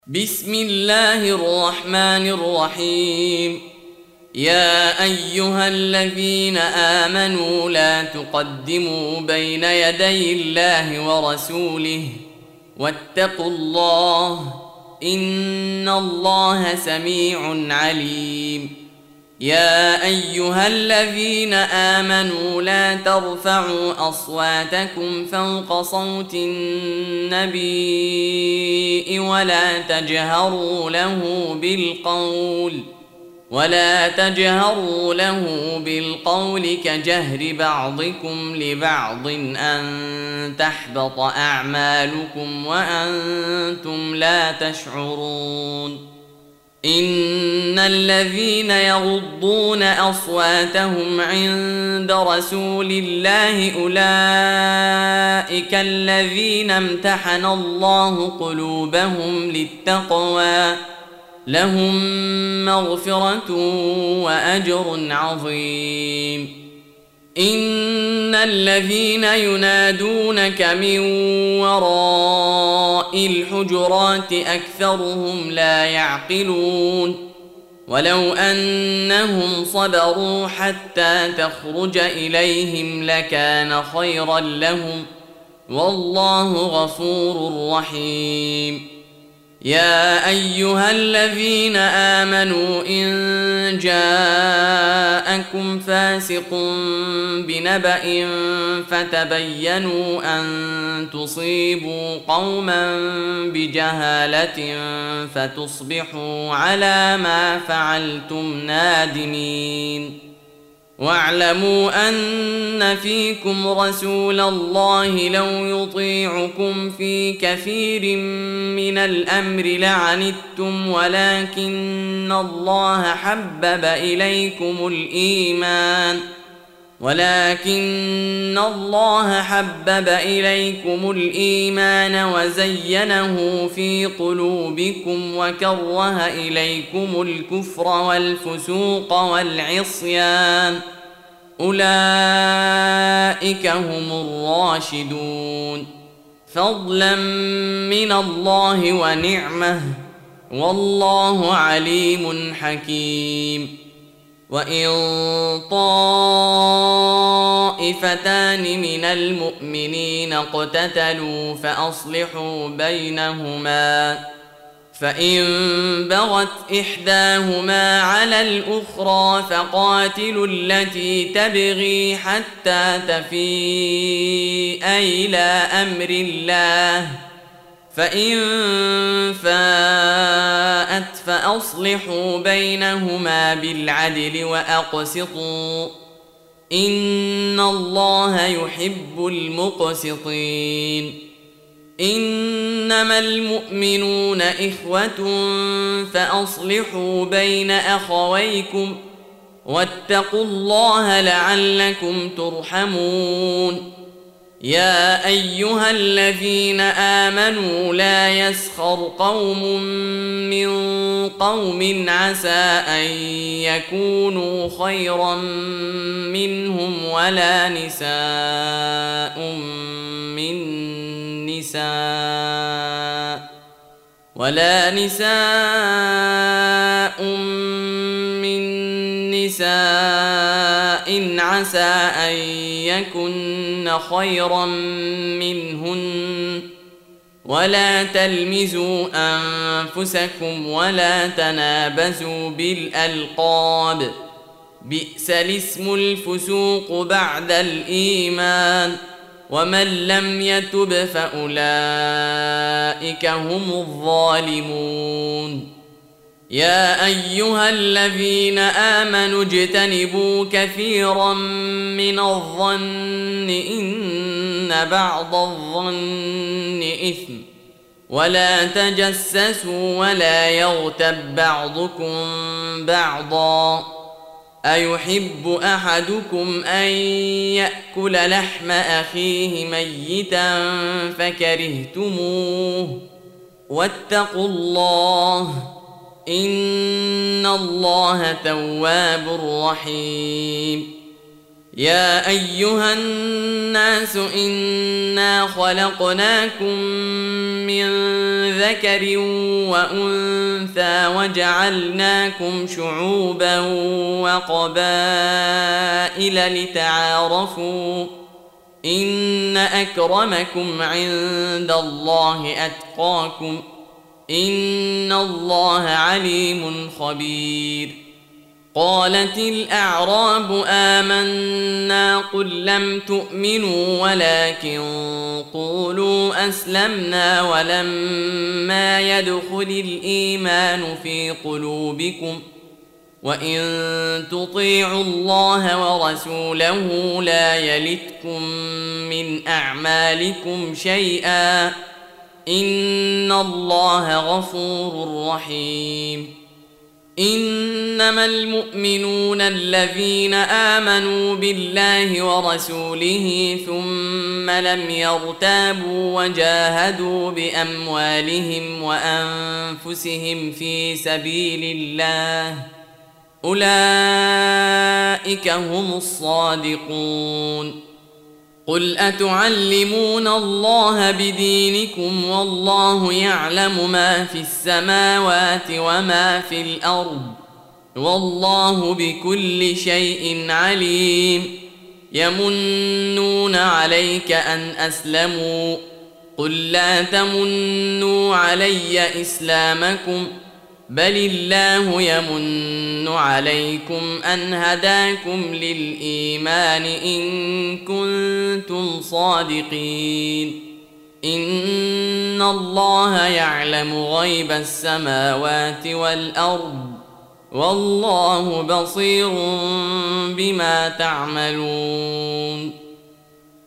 بسم الله الرحمن الرحيم. يا أيها الذين آمنوا لا تقدموا بين يدي الله ورسوله واتقوا الله إن الله سميع عليم. يا أيها الذين آمنوا لا ترفعوا أصواتكم فوق صوت النبي ولا تجهروا له بالقول كجهر بعضكم لبعض أن تحبط أعمالكم وأنتم لا تشعرون. إن الذين يغضون أصواتهم عند رسول الله أولئك الذين امتحن الله قلوبهم للتقوى لهم مغفرة وأجر عظيم. إن الذين ينادونك من وراء الحجرات أكثرهم لا يعقلون. ولو أنهم صبروا حتى تخرج إليهم لكان خيرا لهم والله غفور رحيم. يا أيها الذين آمنوا إن جاءكم فاسق بنبأ فتبينوا أن تصيبوا قوما بجهالة فتصبحوا على ما فعلتم نادمين. واعلموا أن فيكم رسول الله لو يطيعكم في كثير من الأمر لعنتم ولكن الله حبب إليكم الإيمان وزينه في قلوبكم وكره إليكم الكفر والفسوق والعصيان أولئك هم الراشدون فضلا من الله ونعمه والله عليم حكيم. وإن طائفتان من المؤمنين اقتتلوا فأصلحوا بينهما فإن بغت إحداهما على الأخرى فقاتلوا التي تبغي حتى تفيء إلى أمر الله فإن فاءت فأصلحوا بينهما بالعدل وأقسطوا إن الله يحب المقسطين. إنما المؤمنون إخوة فأصلحوا بين أخويكم واتقوا الله لعلكم ترحمون. يا أيها الذين آمنوا لا يسخر قوم من قوم عسى أن يكونوا خيرا منهم ولا نساء من نساء عسى أن يكن خيرا منهن ولا تلمزوا أنفسكم ولا تنابزوا بالألقاب بئس الاسم الفسوق بعد الإيمان ومن لم يتب فأولئك هم الظالمون. يا أيها الذين آمنوا اجتنبوا كثيرا من الظن إن بعض الظن إثم ولا تجسسوا ولا يغتب بعضكم بعضا أيحب أحدكم أن يأكل لحم أخيه ميتا فكرهتموه واتقوا الله إن الله تواب رحيم. يا أيها الناس إنا خلقناكم من ذكر وأنثى وجعلناكم شعوبا وقبائل لتعارفوا إن أكرمكم عند الله أتقاكم إن الله عليم خبير. قالت الأعراب آمنا قل لم تؤمنوا ولكن قولوا أسلمنا ولما يدخل الإيمان في قلوبكم وإن تطيعوا الله ورسوله لا يلتكم من أعمالكم شيئا إن الله غفور رحيم. إنما المؤمنون الذين آمنوا بالله ورسوله ثم لم يرتابوا وجاهدوا بأموالهم وأنفسهم في سبيل الله أولئك هم الصادقون. قل أتعلمون الله بدينكم والله يعلم ما في السماوات وما في الأرض والله بكل شيء عليم. يمنون عليك أن أسلموا قل لا تمنوا علي إسلامكم بل الله يمن عليكم أن هداكم للإيمان إن كنتم صادقين. إن الله يعلم غيب السماوات والأرض والله بصير بما تعملون.